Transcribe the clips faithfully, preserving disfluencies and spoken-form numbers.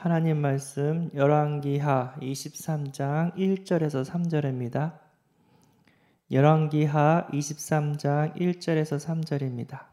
하나님 말씀 열왕기하 이십삼 장 일 절에서 삼 절입니다. 열왕기하 이십삼 장 일 절에서 삼 절입니다.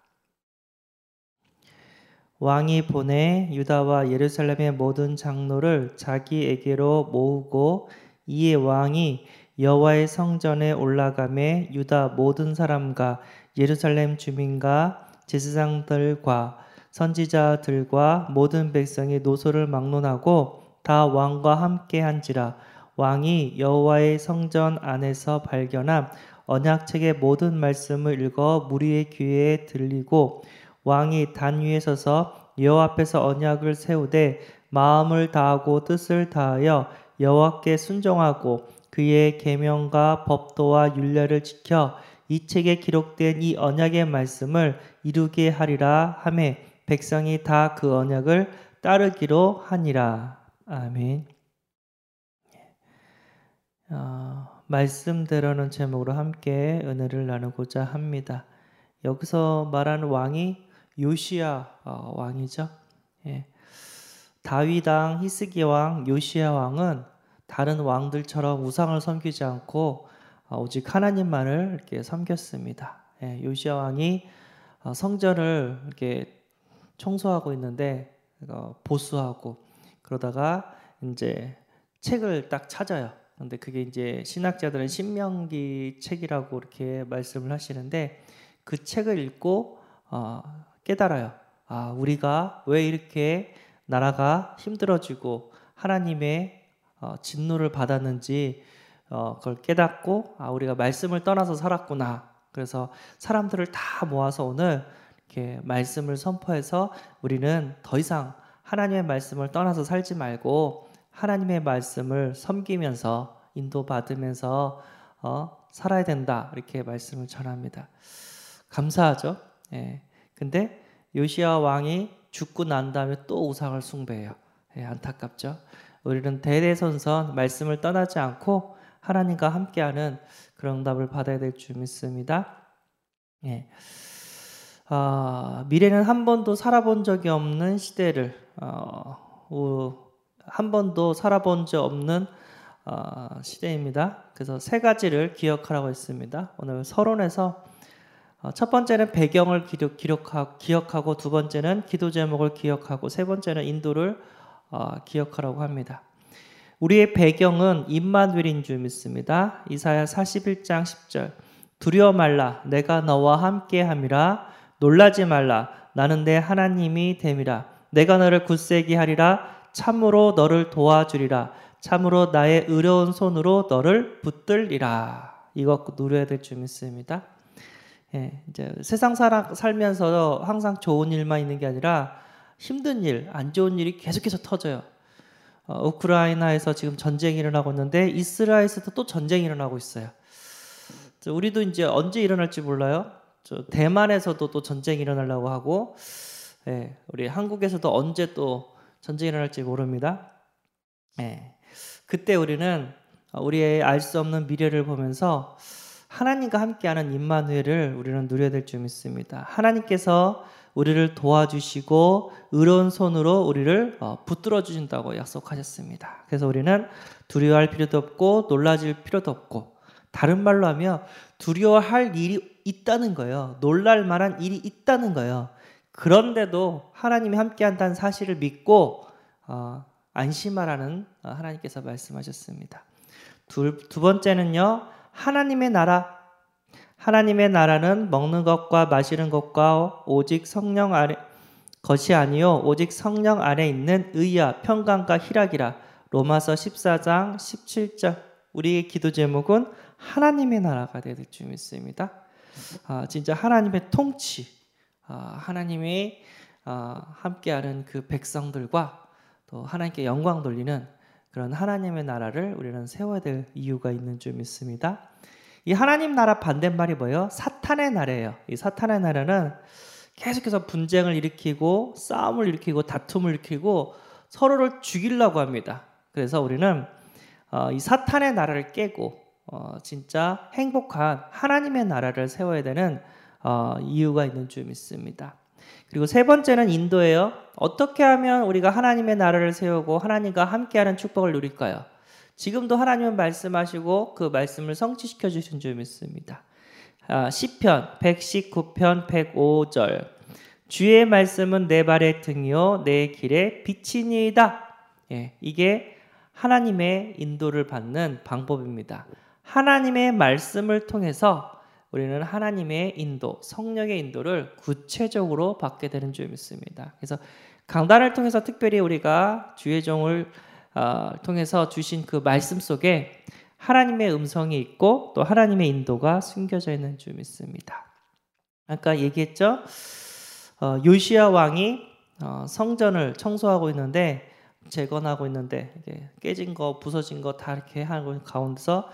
왕이 보내 유다와 예루살렘의 모든 장로를 자기에게로 모으고 이에 왕이 여호와의 성전에 올라가매 유다 모든 사람과 예루살렘 주민과 제사장들과 선지자들과 모든 백성이 노소를 막론하고 다 왕과 함께 한지라. 왕이 여호와의 성전 안에서 발견한 언약책의 모든 말씀을 읽어 무리의 귀에 들리고 왕이 단 위에 서서 여호와 앞에서 언약을 세우되 마음을 다하고 뜻을 다하여 여호와께 순종하고 그의 계명과 법도와 율례를 지켜 이 책에 기록된 이 언약의 말씀을 이루게 하리라 하매 백성이 다 그 언약을 따르기로 하니라. 아멘. 어, 말씀대로는 제목으로 함께 은혜를 나누고자 합니다. 여기서 말하는 왕이 요시야 어, 왕이죠. 예. 다윗 왕, 히스기 왕, 요시야 왕은 다른 왕들처럼 우상을 섬기지 않고 어, 오직 하나님만을 이렇게 섬겼습니다. 예. 요시야 왕이 어, 성전을 이렇게 청소하고 있는데 어, 보수하고 그러다가 이제 책을 딱 찾아요. 근데 그게 이제 신학자들은 신명기 책이라고 이렇게 말씀을 하시는데 그 책을 읽고 어, 깨달아요. 아, 우리가 왜 이렇게 나라가 힘들어지고 하나님의 어, 진노를 받았는지 어, 그걸 깨닫고 아, 우리가 말씀을 떠나서 살았구나. 그래서 사람들을 다 모아서 오늘 이렇게 말씀을 선포해서 우리는 더 이상 하나님의 말씀을 떠나서 살지 말고 하나님의 말씀을 섬기면서 인도받으면서 어, 살아야 된다. 이렇게 말씀을 전합니다. 감사하죠. 예. 근데 요시야 왕이 죽고 난 다음에 또 우상을 숭배해요. 예, 안타깝죠. 우리는 대대손손 말씀을 떠나지 않고 하나님과 함께하는 그런 응답을 받아야 될 줄 믿습니다. 예. 어, 미래는 한 번도 살아본 적이 없는 시대를 어, 한 번도 살아본 적 없는 어, 시대입니다. 그래서 세 가지를 기억하라고 했습니다. 오늘 서론에서 어, 첫 번째는 배경을 기록, 기록하, 기억하고 두 번째는 기도 제목을 기억하고 세 번째는 인도를 어, 기억하라고 합니다. 우리의 배경은 임마누엘인 줄 믿습니다. 이사야 사십일 장 십 절 두려워 말라 내가 너와 함께함이라 놀라지 말라 나는 내 하나님이 됨이라 내가 너를 굳세게 하리라 참으로 너를 도와주리라 참으로 나의 의로운 손으로 너를 붙들리라. 이거 누려야 될 줄 믿습니다. 예, 이제 세상 살아, 살면서 항상 좋은 일만 있는 게 아니라 힘든 일, 안 좋은 일이 계속해서 터져요. 어, 우크라이나에서 지금 전쟁이 일어나고 있는데 이스라엘에서도 또 전쟁이 일어나고 있어요. 우리도 이제 언제 일어날지 몰라요. 저 대만에서도 또 전쟁이 일어나려고 하고, 예, 우리 한국에서도 언제 또 전쟁이 일어날지 모릅니다. 예, 그때 우리는 우리의 알 수 없는 미래를 보면서 하나님과 함께하는 임마누엘을 우리는 누려야 될 줄 믿습니다. 하나님께서 우리를 도와주시고 의로운 손으로 우리를 붙들어 주신다고 약속하셨습니다. 그래서 우리는 두려워할 필요도 없고 놀라질 필요도 없고 다른 말로 하면 두려워할 일이 있다는 거예요. 놀랄 만한 일이 있다는 거예요. 그런데도 하나님이 함께한다는 사실을 믿고 어, 안심하라는 하나님께서 말씀하셨습니다. 두, 두 번째는요. 하나님의 나라. 하나님의 나라는 먹는 것과 마시는 것과 오직 성령 아래 것이 아니요 오직 성령 안에 있는 의와 평강과 희락이라. 로마서 십사 장 십칠 절. 우리의 기도 제목은 하나님의 나라가 될 줄 믿습니다. 아, 진짜 하나님의 통치, 아, 하나님이 아, 함께하는 그 백성들과 또 하나님께 영광 돌리는 그런 하나님의 나라를 우리는 세워야 될 이유가 있는 줄 믿습니다. 이 하나님 나라 반대말이 뭐예요? 사탄의 나라예요. 이 사탄의 나라는 계속해서 분쟁을 일으키고 싸움을 일으키고 다툼을 일으키고 서로를 죽이려고 합니다. 그래서 우리는 어, 이 사탄의 나라를 깨고 어, 진짜 행복한 하나님의 나라를 세워야 되는 어, 이유가 있는 줄 믿습니다. 그리고 세 번째는 인도예요. 어떻게 하면 우리가 하나님의 나라를 세우고 하나님과 함께하는 축복을 누릴까요? 지금도 하나님은 말씀하시고 그 말씀을 성취시켜 주신 줄 믿습니다. 아, 시편 백십구 편 백오 절. 주의 말씀은 내 발의 등이요 내 길의 빛이니이다. 예, 이게 하나님의 인도를 받는 방법입니다. 하나님의 말씀을 통해서 우리는 하나님의 인도, 성령의 인도를 구체적으로 받게 되는 줄 믿습니다. 그래서 강단을 통해서 특별히 우리가 주의 종을 어, 통해서 주신 그 말씀 속에 하나님의 음성이 있고 또 하나님의 인도가 숨겨져 있는 줄 믿습니다. 아까 얘기했죠? 어, 요시야 왕이 어, 성전을 청소하고 있는데 재건하고 있는데 이게 깨진 거, 부서진 거 다 이렇게 하고 가운데서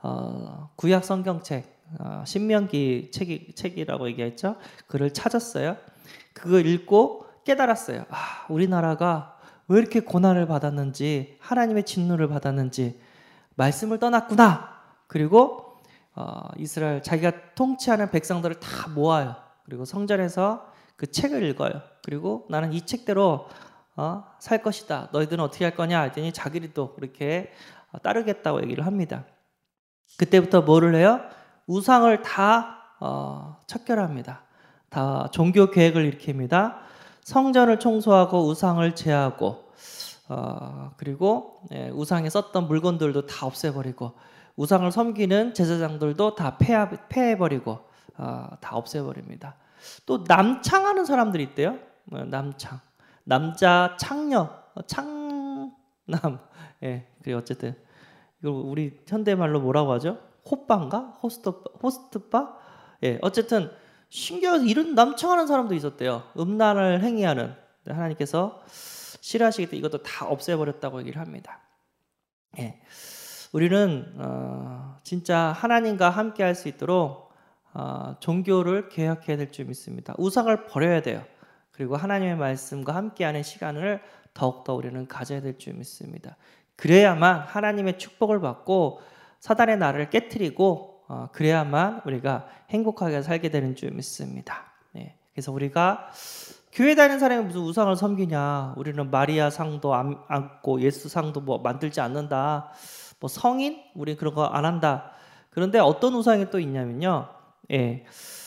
어, 구약 성경책 어, 신명기 책이, 책이라고 얘기했죠. 그를 찾았어요. 그걸 읽고 깨달았어요. 아, 우리나라가 왜 이렇게 고난을 받았는지, 하나님의 진노를 받았는지 말씀을 떠났구나. 그리고 어, 이스라엘 자기가 통치하는 백성들을 다 모아요. 그리고 성전에서 그 책을 읽어요. 그리고 나는 이 책대로 어, 살 것이다. 너희들은 어떻게 할 거냐 했더니 자기들도 그렇게 따르겠다고 얘기를 합니다. 그때부터 뭐를 해요? 우상을 다 어, 척결합니다. 다 종교 계획을 일으킵니다. 성전을 청소하고 우상을 제하고 어, 그리고 예, 우상에 썼던 물건들도 다 없애버리고 우상을 섬기는 제사장들도 다 폐하, 폐해버리고 어, 다 없애버립니다. 또 남창하는 사람들이 있대요. 남창, 남자 창녀, 창남. 예, 그리고 어쨌든 이걸 우리 현대말로 뭐라고 하죠? 호빠인가? 호스트 호스트바? 예, 어쨌든 신기하게 이런 남창하는 사람도 있었대요. 음란을 행위하는. 하나님께서 싫어하시기 때문에 이것도 다 없애버렸다고 얘기를 합니다. 예, 우리는 어, 진짜 하나님과 함께할 수 있도록 어, 종교를 개혁해야 될 줄 믿습니다. 우상을 버려야 돼요. 그리고 하나님의 말씀과 함께하는 시간을 더욱더 우리는 가져야 될 줄 믿습니다. 그래야만 하나님의 축복을 받고 사단의 나를 깨트리고 어, 그래야만 우리가 행복하게 살게 되는 줄 믿습니다. 네. 그래서 우리가 교회 다니는 사람이 무슨 우상을 섬기냐? 우리는 마리아 상도 안고 예수 상도 뭐 만들지 않는다. 뭐 성인? 우리 그런 거 안 한다. 그런데 어떤 우상이 또 있냐면요. 예,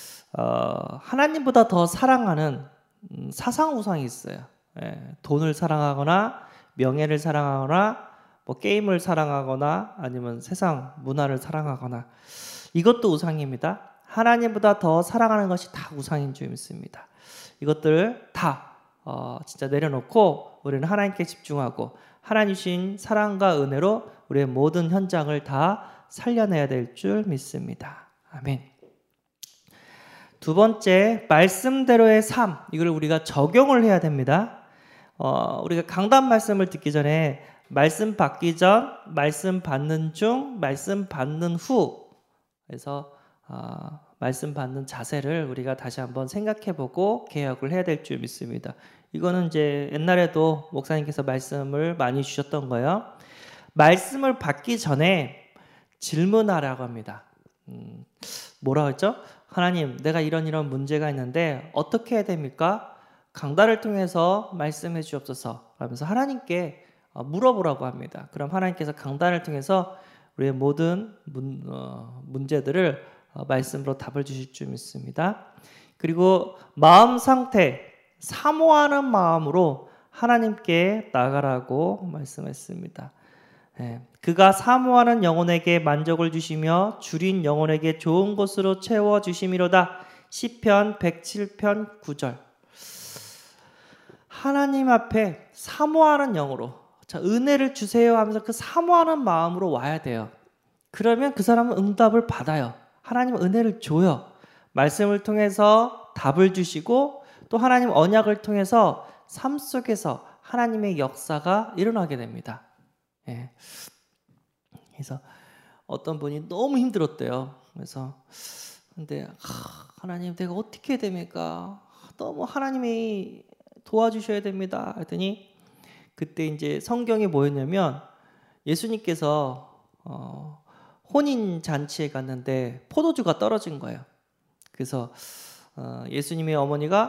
어, 하나님보다 더 사랑하는 음, 사상 우상이 있어요. 예, 돈을 사랑하거나 명예를 사랑하거나 뭐 게임을 사랑하거나 아니면 세상 문화를 사랑하거나 이것도 우상입니다. 하나님보다 더 사랑하는 것이 다 우상인 줄 믿습니다. 이것들을 다 어, 진짜 내려놓고 우리는 하나님께 집중하고 하나님 주신 사랑과 은혜로 우리의 모든 현장을 다 살려내야 될 줄 믿습니다. 아멘. 두 번째, 말씀대로의 삶. 이걸 우리가 적용을 해야 됩니다. 어, 우리가 강단 말씀을 듣기 전에 말씀 받기 전, 말씀 받는 중, 말씀 받는 후. 그래서 어, 말씀 받는 자세를 우리가 다시 한번 생각해보고 개혁을 해야 될 줄 믿습니다. 이거는 이제 옛날에도 목사님께서 말씀을 많이 주셨던 거예요. 말씀을 받기 전에 질문하라고 합니다. 음, 뭐라고 했죠? 하나님, 내가 이런 이런 문제가 있는데 어떻게 해야 됩니까? 강단을 통해서 말씀해 주옵소서 하면서 하나님께 물어보라고 합니다. 그럼 하나님께서 강단을 통해서 우리의 모든 문, 어, 문제들을 어, 말씀으로 답을 주실 줄 믿습니다. 그리고 마음 상태, 사모하는 마음으로 하나님께 나가라고 말씀했습니다. 예, 그가 사모하는 영혼에게 만족을 주시며 줄인 영혼에게 좋은 것으로 채워 주심이로다. 시편 백칠 편 구 절. 하나님 앞에 사모하는 영으로, 자, 은혜를 주세요 하면서 그 사모하는 마음으로 와야 돼요. 그러면 그 사람은 응답을 받아요. 하나님은 은혜를 줘요. 말씀을 통해서 답을 주시고 또 하나님 언약을 통해서 삶 속에서 하나님의 역사가 일어나게 됩니다. 예. 그래서 어떤 분이 너무 힘들었대요. 그래서 근데 하, 하나님 내가 어떻게 해야 됩니까? 너무 하나님이 도와주셔야 됩니다. 했더니 그때 이제 성경에 뭐였냐면 예수님께서 어, 혼인 잔치에 갔는데 포도주가 떨어진 거예요. 그래서 어, 예수님의 어머니가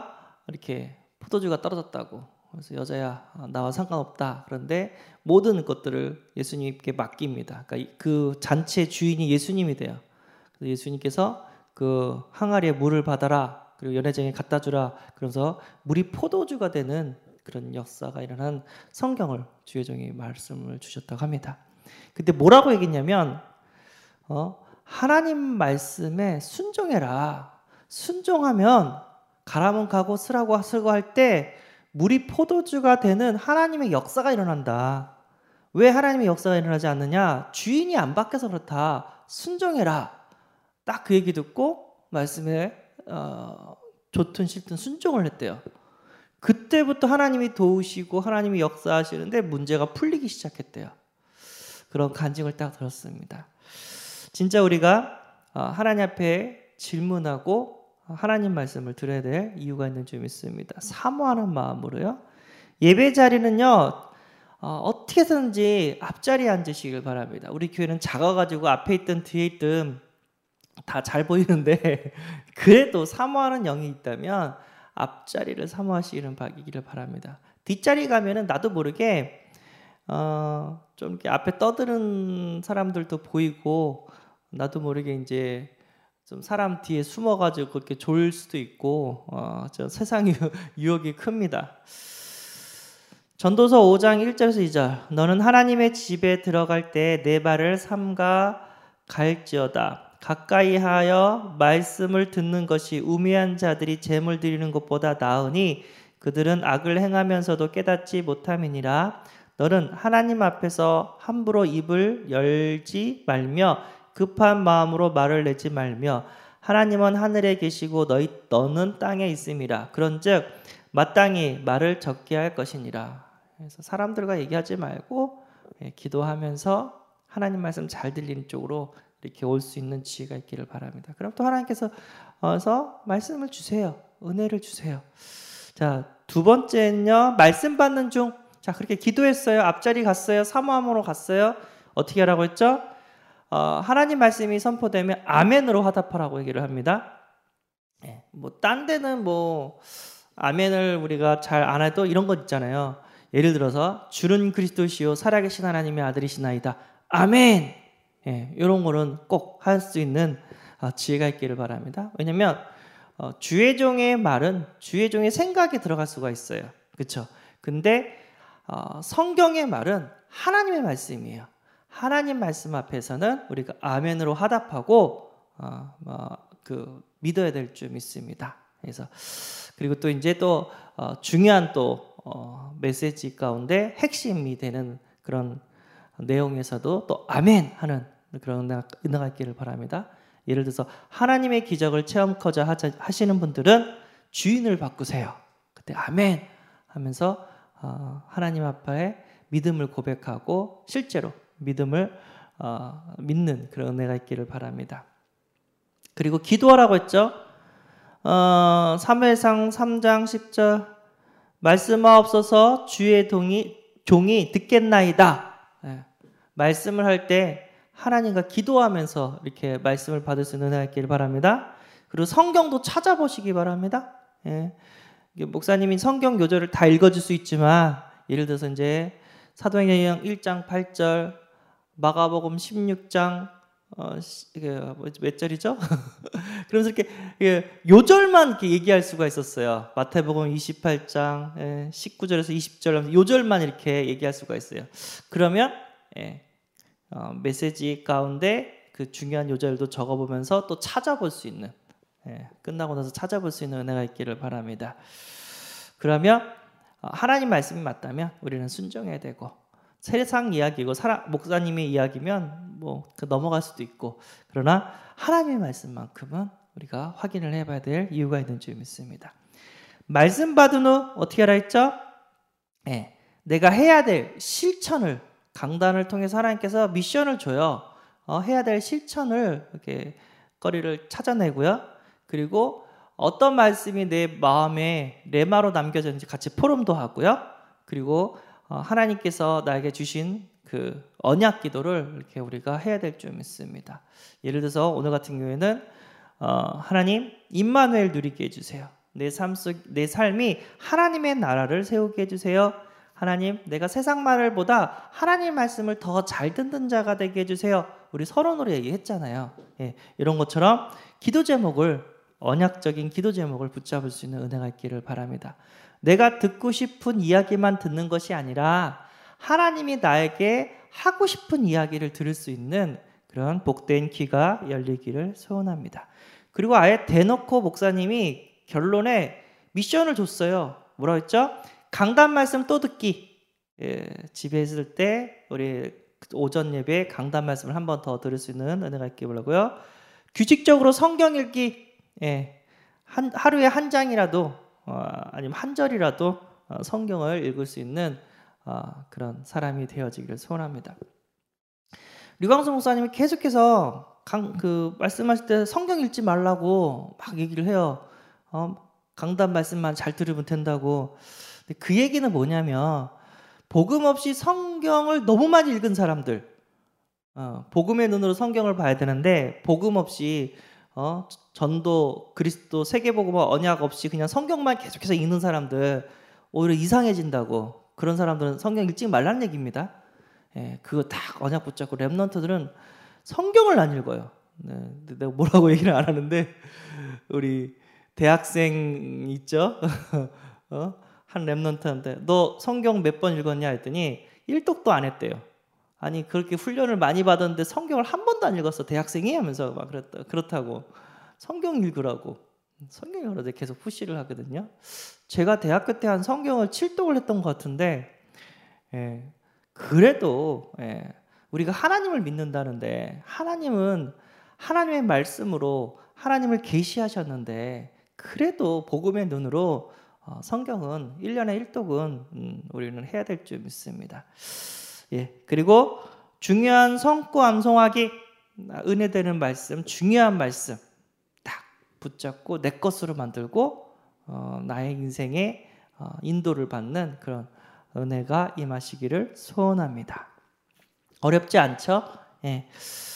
이렇게 포도주가 떨어졌다고. 그래서 여자야 나와 상관없다. 그런데 모든 것들을 예수님께 맡깁니다. 그러니까 그 잔치의 주인이 예수님이 돼요. 그래서 예수님께서 그 항아리에 물을 받아라. 그리고 연회장에 갖다 주라. 그래서 물이 포도주가 되는 그런 역사가 일어난 성경을 주의 종이 말씀을 주셨다고 합니다. 근데 뭐라고 얘기했냐면 어, 하나님 말씀에 순종해라. 순종하면 가라면 가고 쓰라고 쓰고 할 때 물이 포도주가 되는 하나님의 역사가 일어난다. 왜 하나님의 역사가 일어나지 않느냐? 주인이 안 바뀌어서 그렇다. 순종해라. 딱 그 얘기 듣고 말씀에 어, 좋든 싫든 순종을 했대요. 그때부터 하나님이 도우시고 하나님이 역사하시는데 문제가 풀리기 시작했대요. 그런 간증을 딱 들었습니다. 진짜 우리가 하나님 앞에 질문하고 하나님 말씀을 들어야 될 이유가 있는 점 있습니다. 사모하는 마음으로요. 예배 자리는요. 어, 어떻게 해서든지 앞자리에 앉으시길 바랍니다. 우리 교회는 작아가지고 앞에 있든 뒤에 있든 다 잘 보이는데 그래도 사모하는 영이 있다면 앞자리를 사모하시기를 바랍니다. 뒷자리 가면은 나도 모르게 어, 좀 이렇게 앞에 떠드는 사람들도 보이고 나도 모르게 이제 좀 사람 뒤에 숨어가지고 그렇게 졸 수도 있고 어, 저 세상 유혹이 큽니다. 전도서 오 장 일 절에서 이 절 너는 하나님의 집에 들어갈 때 내 발을 삼가 갈지어다. 가까이 하여 말씀을 듣는 것이 우매한 자들이 제물 드리는 것보다 나으니 그들은 악을 행하면서도 깨닫지 못함이니라. 너는 하나님 앞에서 함부로 입을 열지 말며 급한 마음으로 말을 내지 말며 하나님은 하늘에 계시고 너희 너는 땅에 있음이라. 그런즉 마땅히 말을 적게 할 것이니라. 그래서 사람들과 얘기하지 말고 기도하면서 하나님 말씀 잘 들리는 쪽으로 이렇게 올 수 있는 지혜가 있기를 바랍니다. 그럼 또 하나님께서 어서 말씀을 주세요. 은혜를 주세요. 자, 두 번째는요. 말씀 받는 중. 자, 그렇게 기도했어요. 앞자리 갔어요. 사모함으로 갔어요. 어떻게 하라고 했죠? 어, 하나님 말씀이 선포되면 아멘으로 화답하라고 얘기를 합니다. 예, 뭐 딴 데는 뭐 아멘을 우리가 잘 안 해도 이런 것 있잖아요. 예를 들어서 주는 그리스도시요 살아계신 하나님의 아들이시나이다. 아멘. 예, 이런 거는 꼭 할 수 있는 어, 지혜가 있기를 바랍니다. 왜냐하면 어, 주의 종의 말은 주의 종의 생각이 들어갈 수가 있어요. 그렇죠? 근데 어, 성경의 말은 하나님의 말씀이에요. 하나님 말씀 앞에서는 우리가 아멘으로 화답하고 어, 어, 그 믿어야 될 줄 믿습니다. 그래서 그리고 또 이제 또 어, 중요한 또 어, 메시지 가운데 핵심이 되는 그런 내용에서도 또 아멘 하는 그런 은혜가 있기를 바랍니다. 예를 들어서 하나님의 기적을 체험하고자 하시는 분들은 주인을 바꾸세요. 그때 아멘 하면서 어, 하나님 앞에 믿음을 고백하고 실제로 믿음을 어, 믿는 그런 은혜가 있기를 바랍니다. 그리고 기도하라고 했죠. 어, 사무엘상 삼 장 십 절 말씀하옵소서 주의 동이, 종이 듣겠나이다. 예. 말씀을 할 때 하나님과 기도하면서 이렇게 말씀을 받을 수 있는 은혜가 있기를 바랍니다. 그리고 성경도 찾아보시기 바랍니다. 예. 목사님이 성경 요절을 다 읽어줄 수 있지만 예를 들어서 이제 사도행전 일 장 팔 절 마가복음 십육 장 어, 이게 몇 절이죠? 그러면서 이렇게 요절만 이렇게 얘기할 수가 있었어요. 마태복음 이십팔 장 십구 절에서 이십 절 요절만 이렇게 얘기할 수가 있어요. 그러면 예, 어, 메시지 가운데 그 중요한 요절도 적어보면서 또 찾아볼 수 있는 예, 끝나고 나서 찾아볼 수 있는 은혜가 있기를 바랍니다. 그러면 어, 하나님 말씀이 맞다면 우리는 순종해야 되고 세상 이야기고 사람, 목사님의 이야기면 뭐 넘어갈 수도 있고 그러나 하나님의 말씀만큼은 우리가 확인을 해봐야 될 이유가 있는 줄 믿습니다. 말씀 받은 후 어떻게 하라 했죠? 네, 내가 해야 될 실천을 강단을 통해서 하나님께서 미션을 줘요. 어, 해야 될 실천을 이렇게 거리를 찾아내고요. 그리고 어떤 말씀이 내 마음에 레마로 남겨졌는지 같이 포럼도 하고요. 그리고 어, 하나님께서 나에게 주신 그 언약 기도를 이렇게 우리가 해야 될 줄 믿습니다. 예를 들어서 오늘 같은 경우에는 어, 하나님 임마누엘 누리게 해주세요. 내 삶 속, 내 삶이 하나님의 나라를 세우게 해주세요. 하나님, 내가 세상 말을보다 하나님 말씀을 더 잘 듣는 자가 되게 해주세요. 우리 서론으로 얘기했잖아요. 예, 이런 것처럼 기도 제목을, 언약적인 기도 제목을 붙잡을 수 있는 은혜가 있기를 바랍니다. 내가 듣고 싶은 이야기만 듣는 것이 아니라 하나님이 나에게 하고 싶은 이야기를 들을 수 있는 그런 복된 귀가 열리기를 소원합니다. 그리고 아예 대놓고 목사님이 결론에 미션을 줬어요. 뭐라고 했죠? 강단 말씀 또 듣기. 예, 집에 있을 때 우리 오전 예배에 강단 말씀을 한 번 더 들을 수 있는 은혜가 있기 바라고요. 규칙적으로 성경 읽기. 예, 한, 하루에 한 장이라도 어, 아니면 한 절이라도 어, 성경을 읽을 수 있는 어, 그런 사람이 되어지기를 소원합니다. 류광수 목사님이 계속해서 강, 그 말씀하실 때 성경 읽지 말라고 막 얘기를 해요. 어, 강단 말씀만 잘 들으면 된다고. 근데 그 얘기는 뭐냐면 복음 없이 성경을 너무 많이 읽은 사람들, 어, 복음의 눈으로 성경을 봐야 되는데 복음 없이 어, 전도, 그리스도, 세계복음, 언약 없이 그냥 성경만 계속해서 읽는 사람들 오히려 이상해진다고. 그런 사람들은 성경 읽지 말라는 얘기입니다. 예, 그거 딱 언약 붙잡고 랩런트들은 성경을 안 읽어요. 네, 내가 뭐라고 얘기를 안 하는데 우리 대학생 있죠? 어? 한 랩런트한테 너 성경 몇 번 읽었냐 했더니 일독도 안 했대요. 아니 그렇게 훈련을 많이 받았는데 성경을 한 번도 안 읽었어 대학생이 하면서 막 그랬다. 그렇다고 성경 읽으라고 성경 읽으라고 계속 푸시를 하거든요. 제가 대학교 때 한 성경을 칠독을 했던 것 같은데 예, 그래도 예, 우리가 하나님을 믿는다는데 하나님은 하나님의 말씀으로 하나님을 계시하셨는데 그래도 복음의 눈으로 어, 성경은 일 년에 일독은 음, 우리는 해야 될 줄 믿습니다. 예, 그리고 중요한 성구 암송하기, 은혜되는 말씀, 중요한 말씀 딱 붙잡고 내 것으로 만들고 어, 나의 인생에 어, 인도를 받는 그런 은혜가 임하시기를 소원합니다. 어렵지 않죠? 예.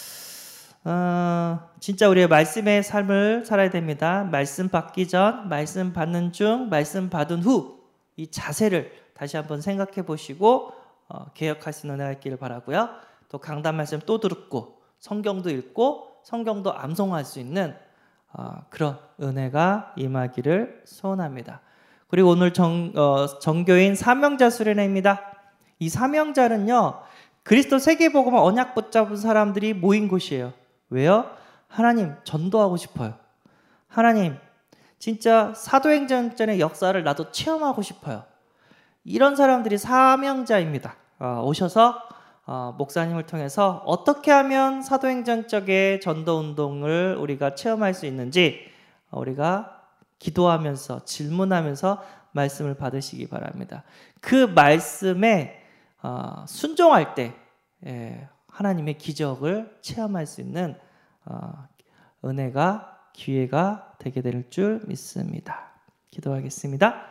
어, 진짜 우리의 말씀의 삶을 살아야 됩니다. 말씀 받기 전, 말씀 받는 중, 말씀 받은 후 이 자세를 다시 한번 생각해 보시고 어, 개혁하시는 은혜가 있기를 바라고요. 또 강단 말씀 또 듣고 성경도 읽고 성경도 암송할 수 있는 어, 그런 은혜가 임하기를 소원합니다. 그리고 오늘 정, 어, 정교인 사명자 수련회입니다. 이 사명자는요 그리스도 세계복음 언약 붙잡은 사람들이 모인 곳이에요. 왜요? 하나님 전도하고 싶어요. 하나님 진짜 사도행전의 역사를 나도 체험하고 싶어요. 이런 사람들이 사명자입니다. 어, 오셔서 어, 목사님을 통해서 어떻게 하면 사도행전적의 전도운동을 우리가 체험할 수 있는지 어, 우리가 기도하면서 질문하면서 말씀을 받으시기 바랍니다. 그 말씀에 어, 순종할 때 예, 하나님의 기적을 체험할 수 있는 어, 은혜가 기회가 되게 될 줄 믿습니다. 기도하겠습니다.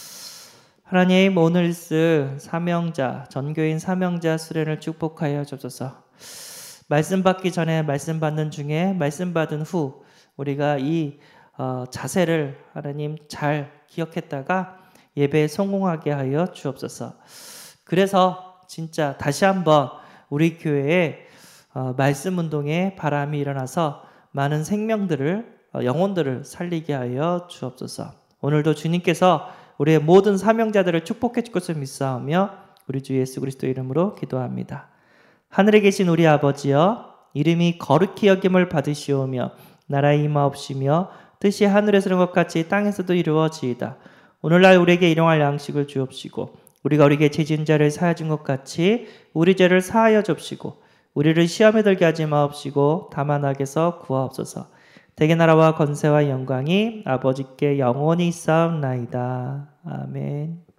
하나님 오늘 쓸 사명자, 전교인 사명자 수련을 축복하여 주옵소서. 말씀 받기 전에 말씀 받는 중에 말씀 받은 후 우리가 이 어, 자세를 하나님 잘 기억했다가 예배에 성공하게 하여 주옵소서. 그래서 진짜 다시 한번 우리 교회에 어, 말씀 운동에 바람이 일어나서 많은 생명들을 어, 영혼들을 살리게 하여 주옵소서. 오늘도 주님께서 우리의 모든 사명자들을 축복해 줄 것을 믿사오며 우리 주 예수 그리스도 이름으로 기도합니다. 하늘에 계신 우리 아버지여 이름이 거룩히 여김을 받으시오며 나라의 임하옵시며 뜻이 하늘에서 이룬 것 같이 땅에서도 이루어지이다. 오늘날 우리에게 일용할 양식을 주옵시고 우리가 우리에게 죄진 자를 사하여 준 것 같이 우리 죄를 사하여 줍시고 우리를 시험에 들게 하지 마옵시고 다만 악에서 구하옵소서. 대개 나라와 권세와 영광이 아버지께 영원히 있사옵나이다. 아멘.